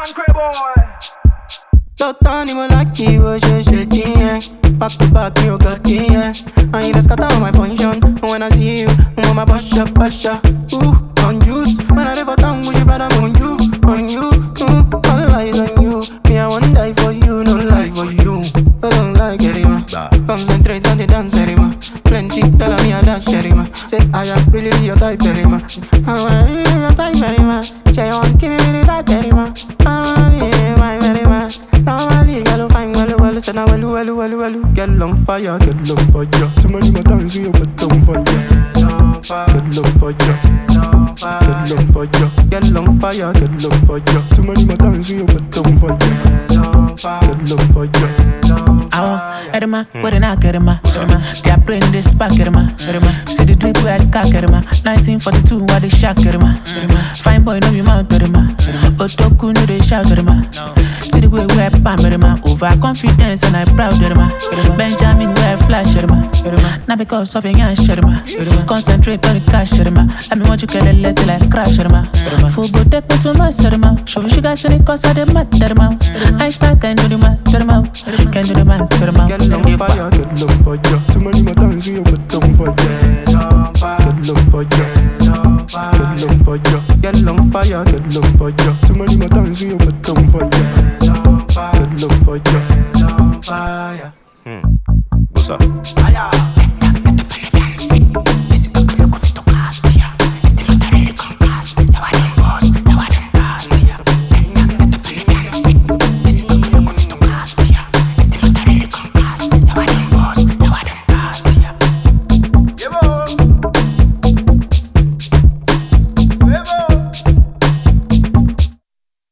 Toto ni mo like bó ṣe ṣe díẹ̀. Back to back mi ò gọ̀ díẹ̀. And you dey scatter all my function. And when I see you, mo ma basha basha. On juice, man I dey for town, Gucci brother on you, all eyes on you. Me I won't die for you, no lie for you. I don't like it, man. Concentrate on the dance, man. Plenty dollar me a dash, man. Say I am really your type, man. I'm really your type, man. Say you want give me the vibe, man. Yeah, my very man. Normally, girl, fine, well, say now, well. Girl on fire, get love for ya. Too many more times you put on fire. Get love for ya. Get love for ya. Get on fire, get love for ya. Too many more times you put on fire. Get love for ya. Edema, what an academa. Their brain this back, Edema. See the drip where I cock, Edema. 1942, why they shock, Edema. Fine boy, no you mount, Edema. Otoku, no they shout, Edema. See the way where Pam, Edema. Overconfidence and I proud, Edema. Benjamin, where flash, Edema. Not because of a young Edema. Concentrate on the cash, Edema. Let me want you get a little like crash, Edema. Full go take me to my Edema. Show me sugar, send it cause I the mat, Edema. Einstein can do the mat, Edema. Can do the mat, Edema. Get on fire, get love for ya. Too many more times you put on fire. Get love for ya. Get love for ya. Get on fire, get love for ya. Too many more times you put on fire. Get love for ya. Fire. What's up?